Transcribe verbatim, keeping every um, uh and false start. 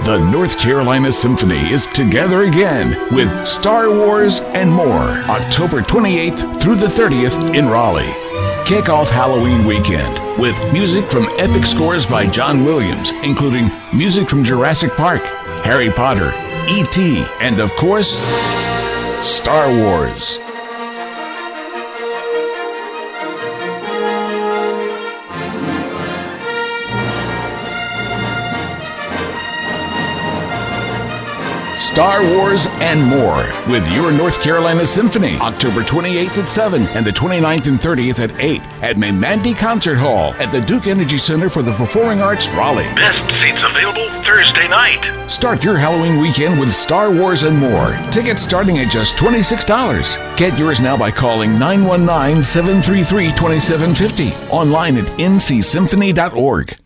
The North Carolina Symphony is together again with Star Wars and more, October twenty-eighth through the thirtieth in Raleigh. Kick off Halloween weekend with music from epic scores by John Williams, including music from Jurassic Park, Harry Potter, E T, and of course, Star Wars. Star Wars and more with your North Carolina Symphony, October twenty-eighth at seven and the twenty-ninth and thirtieth at eight at Memandi Concert Hall at the Duke Energy Center for the Performing Arts, Raleigh. Best seats available Thursday night. Start your Halloween weekend with Star Wars and more. Tickets starting at just twenty-six dollars. Get yours now by calling nine one nine, seven three three, two seven five zero. Online at n c symphony dot org.